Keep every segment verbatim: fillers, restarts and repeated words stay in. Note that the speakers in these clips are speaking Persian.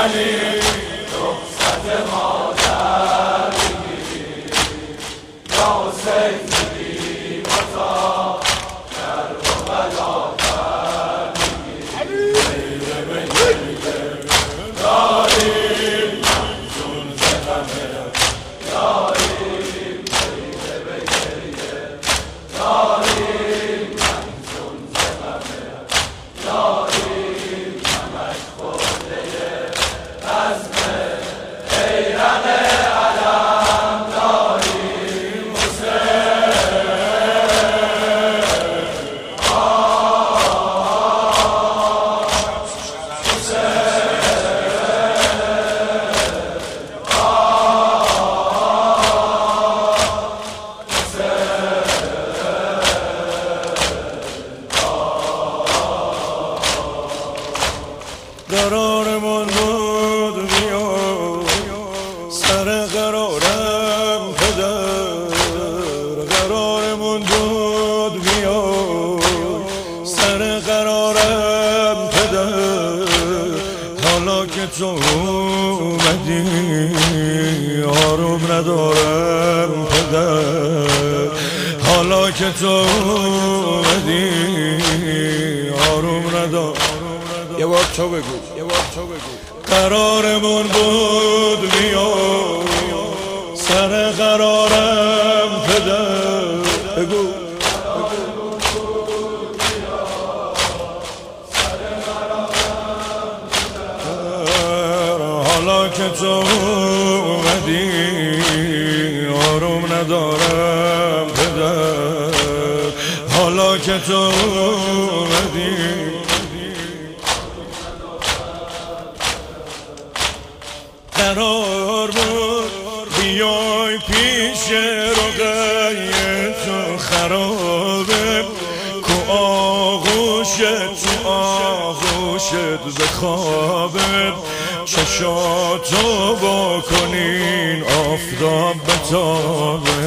علی رخصت مادر بگیری یا حسین بگی بزا کرب و بلاتر بگیری غیره به غیره داریم منزون زغمه داریم غیره به غیره داریم منزون زغمه داریم نمک خورده عزم بیرق علم داریم حسین قرارمون بود بیا سر قرارم پدر قرارمون بود بیا سر قرارم پدر حالا که تو اومدی آروم ندارم پدر حالا که تو اومدی آروم ندارم یه بار تو بگو یه بار تو بگو قرارمون بود بیا سر قرارم پدر بگو حالا که تو اومدی آروم ندارم پدر حالا که تو اومدی قرار بود بیای پیش رقیه تو خرابه کو آغوشت تو آغوشت بخوابه چشاتو با کنین آفتاب بتابه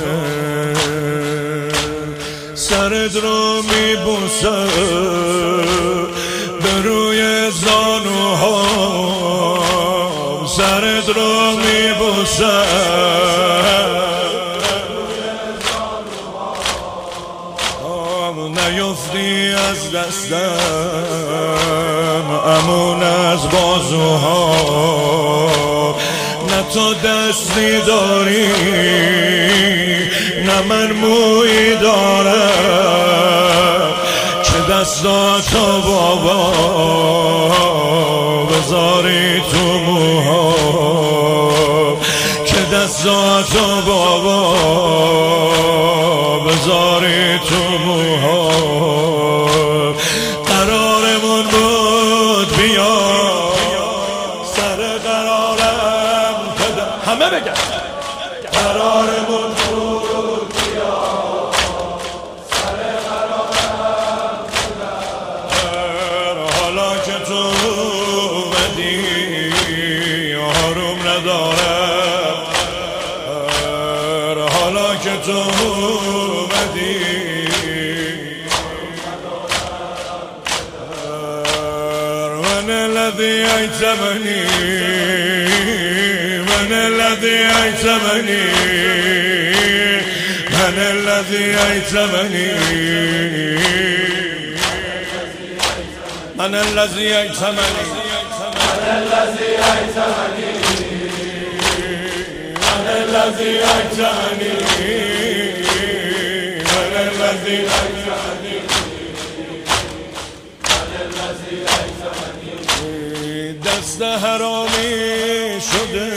سرت رو میبوسه به روی زانوها سرت رو میبوسم نیفتی از دستم امون از بازوها نه تو دستی داری نه من مویی دارم که دستاتو بابا بذاری تو موها که دستاتو بابا بذاری تو موها قرارمون بود بیا سر قرارم پدر همه بگن قرارمون بود بیا سر قرارم پدر حالا که تو اومدی آروم ندارم حالا که تو اومدی من الذي أيتمني من الذي أيتمني من الذي أيتمني من الذي أيتمني من الذي أيتمني من الذي أيتمني من الذي أيتمني دست حرامی شده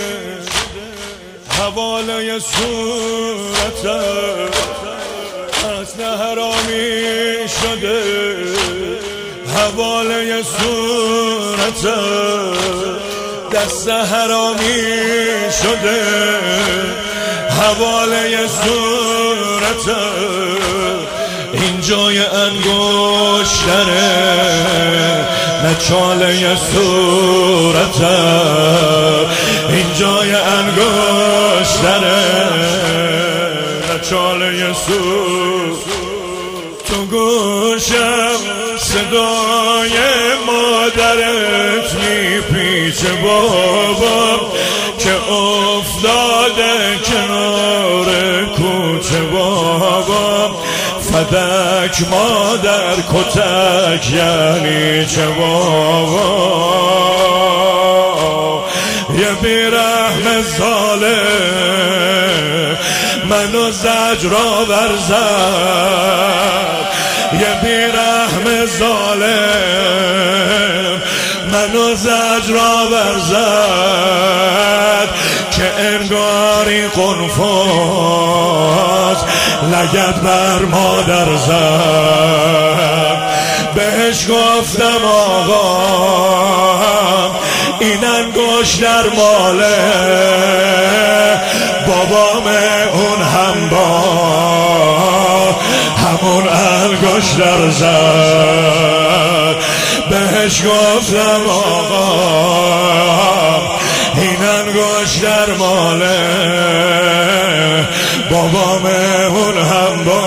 حواله صورت دست حرامی شده حواله صورت دست حرامی شده حواله صورت این جای انگشتره نه چاله صورت این جای انگشتره نه چاله صورت تو گوشم صدای مادرت میپیچه چه بابا که افتاده کنار کوچه بابا، فدک مادر کتک یعنی چه بابا، یه بیرحم ظالم منو زجرا برزد، یه بیرحم ظالم منو زجرا برزد که انگاری قنفاز لگد بر مادر زد. بهش گفتم آقا این انگشت در ماله بابام، اون هم با همون انگشت در زد. بهش گفتم آقا این انگشت در ماله بابام، اون هم با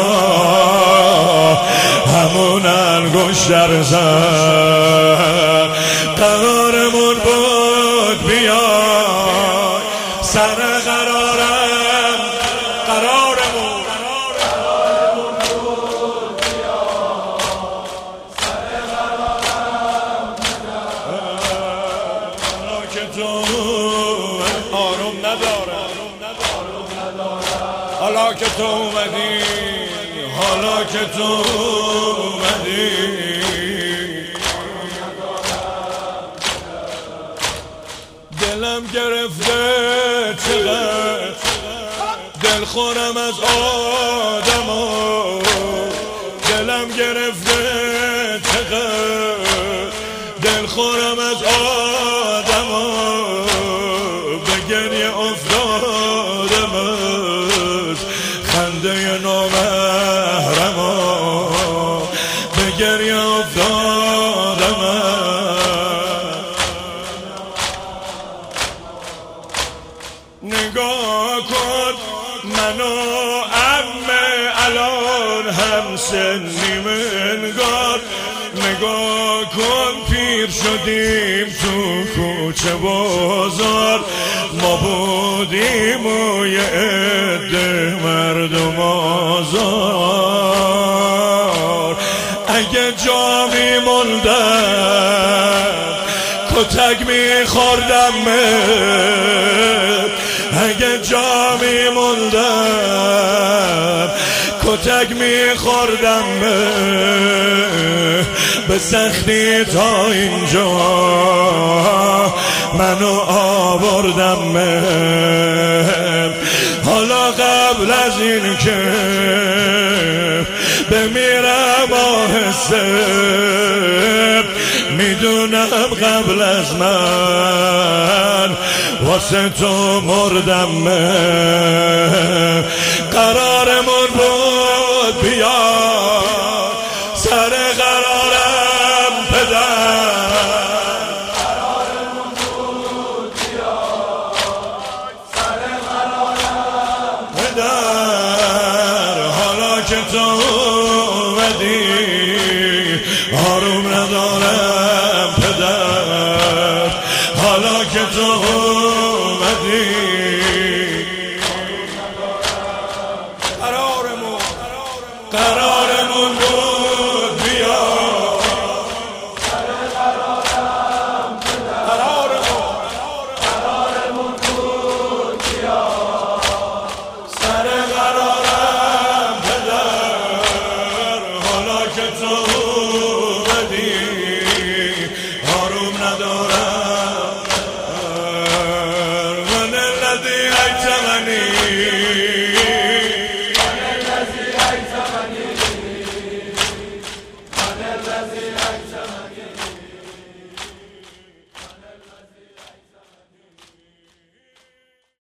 همون انگشت در زد. قرارمون بود بیای سر قرارم، قرارمون قرارمون بود بیای سر قرارم، حالا که تو آروم ندارم، حالا که تو اومدی، حالا که تو اومدی دلم گرفته چقدر دل خورم از آدم ها، دلم گرفته چقدر دل خورم از آدم ها، به گریه افتادم از خنده نامحرم ها، به گریه افتادم نگاه کن منو عمه الان هم سنیم انگار، نگاه کن پیر شدیم تو کوچه بازار، ما بودیم و یه عده مردم آزار. اگه جا میموندم کتک میخوردم، اگه جا میموندم کتک میخوردم، به سختی تا اینجا منو آوردم. حالا قبل از این که بمیرم آهسته میدونم قبل از من واسه تو مردم. قرارمون بود بیا سر قرارم پدر، قرارمون بود بیا سر قرارم پدر، حالا که تو اومدی آروم ندارم پدر، حالا که تو اومدی قرارمون قرارمون بود بیا سر قرارم پدر، قرارمون قرارمون بود بیا سر قرارم پدر، حالا که تو اومدی آروم ندارم. من الذي أيتمني